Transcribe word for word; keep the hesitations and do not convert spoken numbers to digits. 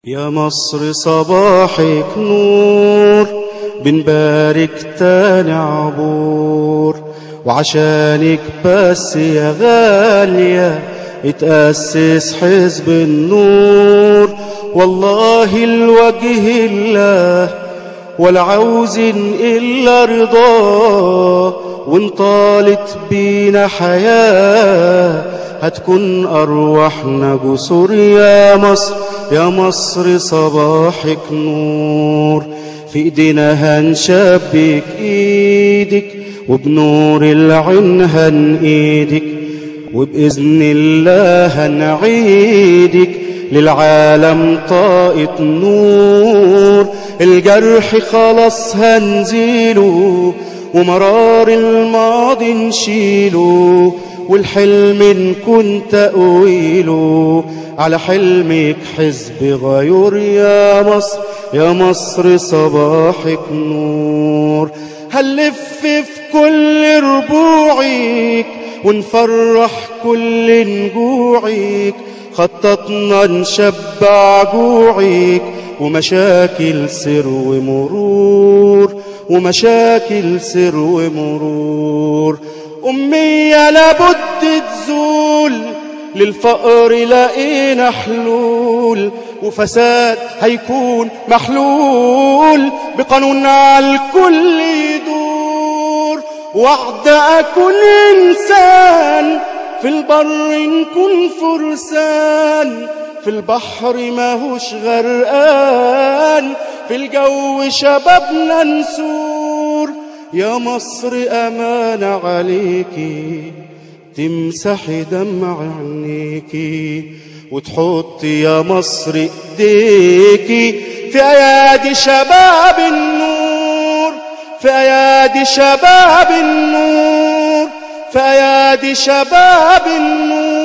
يا مصر صباحك نور، بنبارك تاني عبور، وعشانك بس يا غالية اتأسس حزب النور. والله الوجه الله ولا عاوزين إلا رضاه، وإن طالت بينا حياة هتكون أرواحنا جسور. يا مصر يا مصر صباحك نور، في ايدينا هنشبك ايدك، وبنور العين هنقيدك، وبإذن الله هنعيدك للعالم طاقة نور. الجرح خلاص هنزيله، ومرار الماضي نشيله، والحلم نكون تأويله على حلمك حزب غيور. يا مصر يا مصر صباحك نور، هنلف في كل ربوعك ونفرح كل نجوعك، خططنا نشبع جوعك، ومشاكل سر ومرور، ومشاكل سر ومرور. أمية لابد تزول، للفقر لقينا حلول، وفساد هيكون محلول بقانون على الكل يدور. وعد أكون إنسان، في البر نكون فرسان، في البحر ماهوش غرقان، في الجو شبابنا نسور. يا مصر أمانة عليكي تمسحي دمع عينيكي، وتحطي يا مصر ايديكي في ايادي شباب النور، في ايادي شباب النور، في ايادي شباب النور.